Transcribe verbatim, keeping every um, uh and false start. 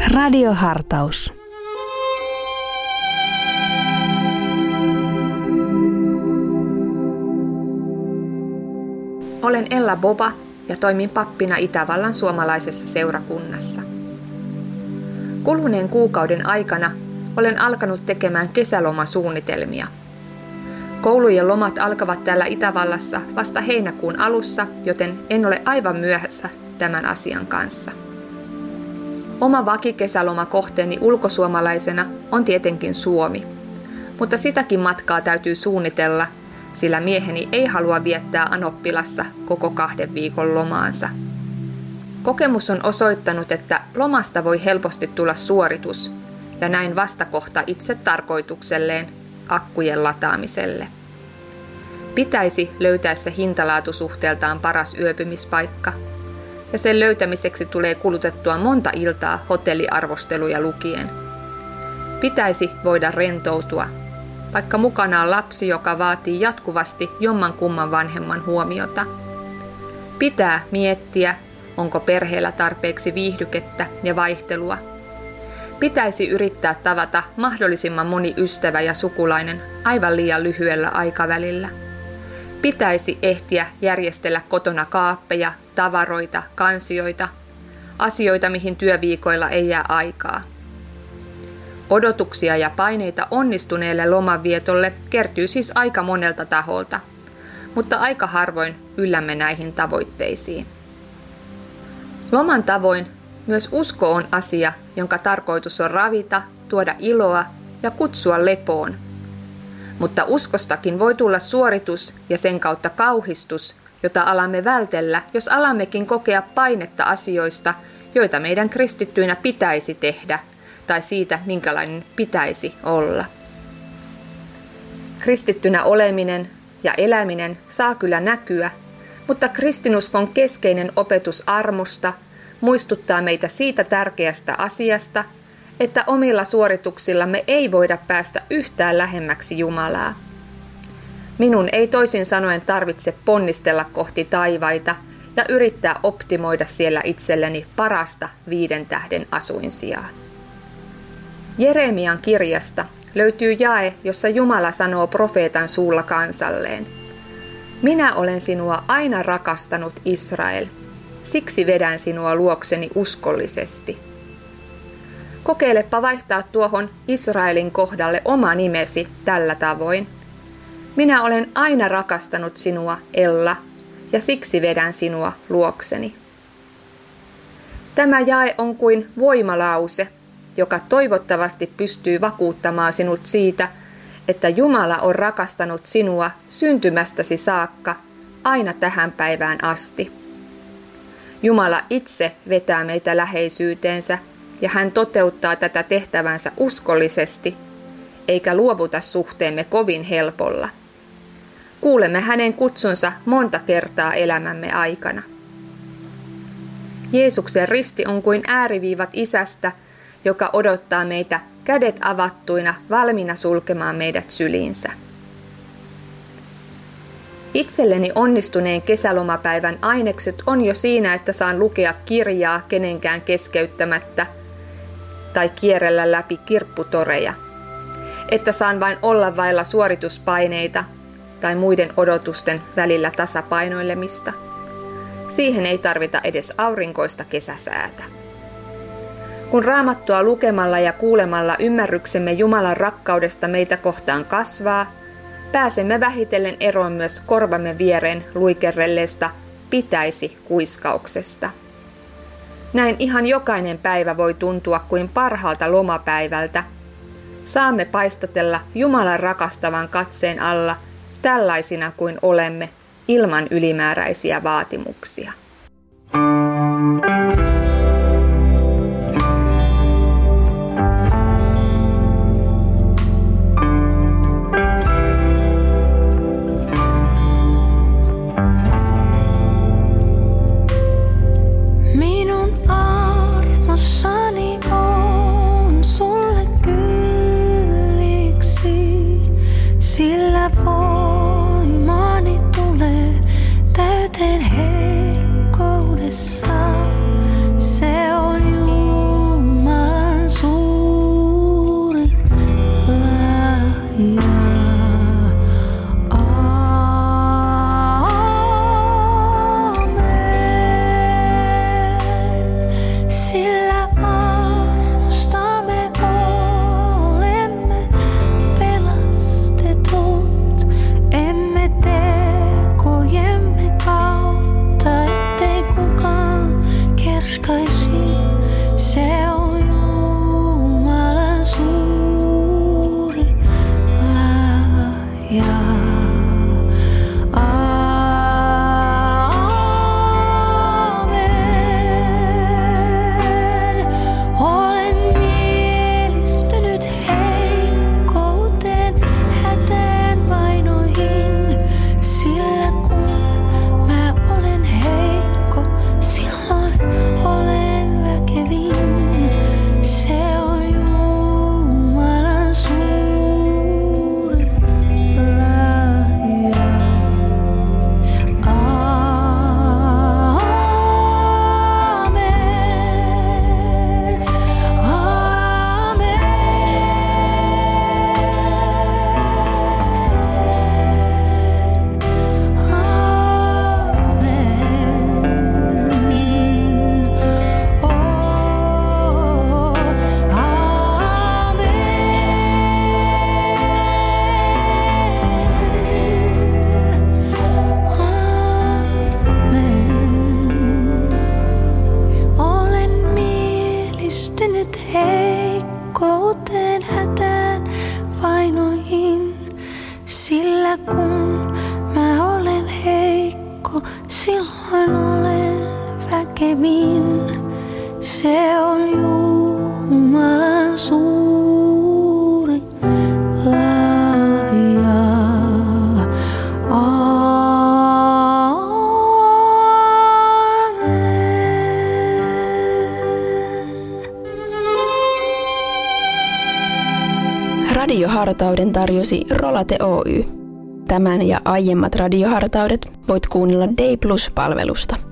Radiohartaus. Olen Ella Boba ja toimin pappina Itävallan suomalaisessa seurakunnassa. Kuluneen kuukauden aikana olen alkanut tekemään kesälomasuunnitelmia. Koulujen lomat alkavat täällä Itävallassa vasta heinäkuun alussa, joten en ole aivan myöhässä tämän asian kanssa. Oma vakikesälomakohteeni ulkosuomalaisena on tietenkin Suomi, mutta sitäkin matkaa täytyy suunnitella, sillä mieheni ei halua viettää Anoppilassa koko kahden viikon lomaansa. Kokemus on osoittanut, että lomasta voi helposti tulla suoritus ja näin vastakohta itse tarkoitukselleen, akkujen lataamiselle. Pitäisi löytää se hintalaatusuhteeltaan paras yöpymispaikka, ja sen löytämiseksi tulee kulutettua monta iltaa hotelliarvosteluja lukien. Pitäisi voida rentoutua, vaikka mukana on lapsi, joka vaatii jatkuvasti jomman kumman vanhemman huomiota. Pitää miettiä, onko perheellä tarpeeksi viihdykettä ja vaihtelua. Pitäisi yrittää tavata mahdollisimman moni ystävä ja sukulainen aivan liian lyhyellä aikavälillä. Pitäisi ehtiä järjestellä kotona kaappeja, tavaroita, kansioita, asioita mihin työviikoilla ei jää aikaa. Odotuksia ja paineita onnistuneelle lomanvietolle kertyy siis aika monelta taholta, mutta aika harvoin yllämme näihin tavoitteisiin. Loman tavoin myös usko on asia, jonka tarkoitus on ravita, tuoda iloa ja kutsua lepoon. Mutta uskostakin voi tulla suoritus ja sen kautta kauhistus, jota alamme vältellä, jos alammekin kokea painetta asioista, joita meidän kristittyinä pitäisi tehdä, tai siitä, minkälainen pitäisi olla. Kristittynä oleminen ja eläminen saa kyllä näkyä, mutta kristinuskon keskeinen opetus armosta muistuttaa meitä siitä tärkeästä asiasta, että omilla suorituksillamme ei voida päästä yhtään lähemmäksi Jumalaa. Minun ei toisin sanoen tarvitse ponnistella kohti taivaita ja yrittää optimoida siellä itselleni parasta viiden tähden asuinsijaa. Jeremian kirjasta löytyy jae, jossa Jumala sanoo profeetan suulla kansalleen: Minä olen sinua aina rakastanut, Israel, siksi vedän sinua luokseni uskollisesti. Kokeilepa vaihtaa tuohon Israelin kohdalle oma nimesi tällä tavoin. Minä olen aina rakastanut sinua, Ella, ja siksi vedän sinua luokseni. Tämä jae on kuin voimalause, joka toivottavasti pystyy vakuuttamaan sinut siitä, että Jumala on rakastanut sinua syntymästäsi saakka aina tähän päivään asti. Jumala itse vetää meitä läheisyyteensä ja hän toteuttaa tätä tehtävänsä uskollisesti, eikä luovuta suhteemme kovin helpolla. Kuulemme hänen kutsunsa monta kertaa elämämme aikana. Jeesuksen risti on kuin ääriviivat isästä, joka odottaa meitä kädet avattuina valmiina sulkemaan meidät syliinsä. Itselleni onnistuneen kesälomapäivän ainekset on jo siinä, että saan lukea kirjaa kenenkään keskeyttämättä tai kierrellä läpi kirpputoreja, että saan vain olla vailla suorituspaineita tai muiden odotusten välillä tasapainoilemista. Siihen ei tarvita edes aurinkoista kesäsäätä. Kun Raamattua lukemalla ja kuulemalla ymmärryksemme Jumalan rakkaudesta meitä kohtaan kasvaa, pääsemme vähitellen eroon myös korvamme viereen luikerrelleesta pitäisi kuiskauksesta. Näin ihan jokainen päivä voi tuntua kuin parhaalta lomapäivältä. Saamme paistatella Jumalan rakastavan katseen alla tällaisina kuin olemme, ilman ylimääräisiä vaatimuksia. Voimani tulee täyteen heikkoudessa. Se on Jumala kätevin. Se on Jumalan suuri lahja. Radiohartauden tarjosi Rolate Oy. Tämän ja aiemmat radiohartaudet voit kuunnella Day Plus-palvelusta.